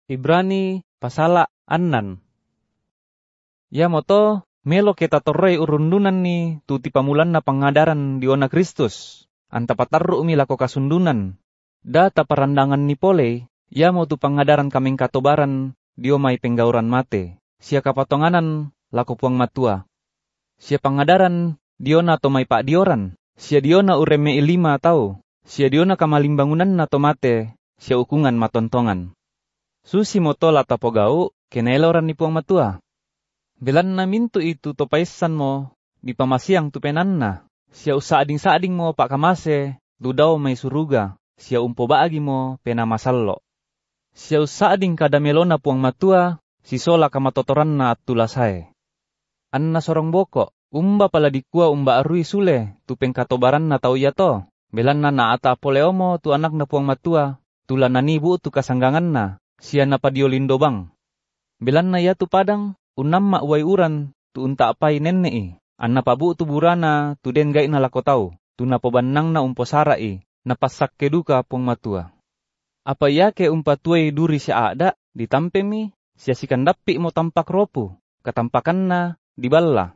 Ibrani pasala annan. Ya moto melo kita torrei urundunan ni tuti pamulan na pangadaran diona Kristus. Anta patarru mi lako kasundunan. Data parandangan ni pole, ya mo tu pangadaran kaming katobaran dio may penggauran mate. Sia kapatonganan lako puang matua. Sia pangadaran diona to may pak dioran. Sia diona ureme ilima tau. Sia diona kamalimbangunan na to mate. Sia ukungan matontongan. Susi moto lata pogau keneloran ni puang matua. Belan na mintu itu to paisan mo di pamasiang tu penanna. Sia usading-sading mo pak kamase dudaw may suruga. Sia umpo baagi mo pena masallo. Sia usading kada melona puang matua si sola kamatotoran na at tulasay. Anna sorong boko umba pala dikua umba arui sule tu pengkatobaran na tau yato. Belan na naata apoleomo tu anak na puang matua tulan na nibu tu kasanggangan na. Sia napadio lindo bang. Belan na ya tu padang unam ma uay uran tu unta apay nenne Anna pabu tu burana tu den gay na lako tau. Tu napobanang na umpo sarai. Napasak keduka puang matua. Apa ya ke umpatuay duri siya ada ditampemi siya sikandapi mo tampak ropu. Katampakan na diballa.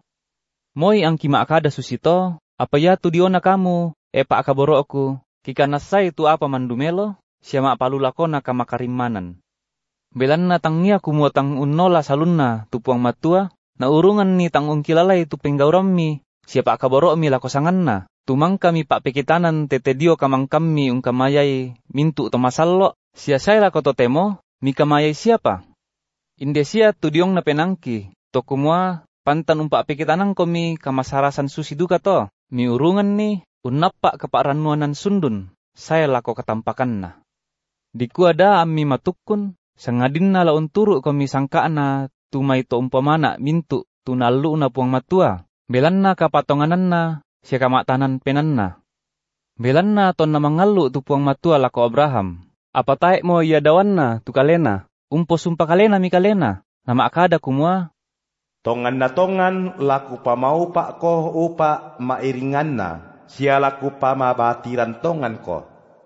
Moy ang kimaakada susito. Apa ya tu diona kamu pa akaboro aku. Kikanasay tu apa mandumelo siya maapalulako na kamakarimanan. Belan na tangnya kumuatang unola salunna tu puang matua. Na urungan ni tangong kilalay tu penggauram mi. Siapa akaboro mi lakosangan na. Tumang kami pak pekitanan tetedio kamang kami ungkamayay mintu tomasallo. Sia saya lako totemo mi kamayay siapa. Indesia tu diong na penangki. To kumua pantan umpak pekitanan komi kamasarasan susi duka to. Mi urungan ni unapa kaparanuanan sundun. Saya lako katampakan na. Dikuada ami matukun. Sangadin na laun turu komi sangkaan na tumay to umpamana mintu tunalu na puang matua. Belan na kapatonganan na siya kamatanan penan na. Belan na ton na mangalu tu puang matua lako Abraham. Apatay mo yadawan na tu kalena. Umpo sumpa kalena mi kalena. Na maakada kumua. Tongan na tongan laku pamau pak ko upa mairingan na. Siya laku pamabatiran tongan ko.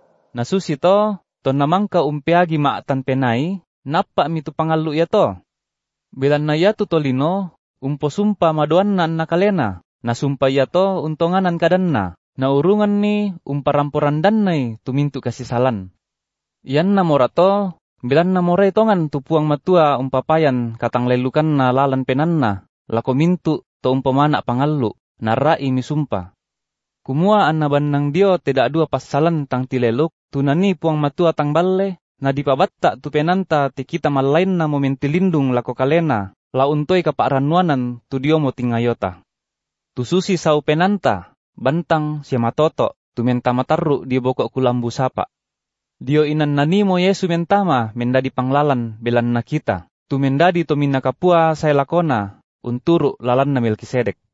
Nasusito ton namang ka umpiagi maatan penay. Napa mi tu pangalu ya to. Belan na ya tu tolino, umpo sumpa madoan na nakalena, na sumpa ya to untonganan kadan na urungan ni umparamporan dan nay tumintu kasisalan. Yan na morato, belan na moray tongan tu puang matua umpapayan katang lelukan na lalan penan na, lako mintu to umpamana pangalu, narai mi sumpa. Kumua anaban ng dio tidak dua pasalan tang tileluk, tunani puang matua tang balle, na dipabatta tu penanta ti kita malain na momentilindung lako kalena, launtoy kaparanuanan tu dio mo tingayota. Tu susi sau penanta, bantang siya matoto, tu menta matarru di bokok kulambu sapa. Dio inan nanimo Yesu mentama, mendadi panglalan belan na kita, tu mendadi to minakapua say lakona, unturu lalan na Melkisedek.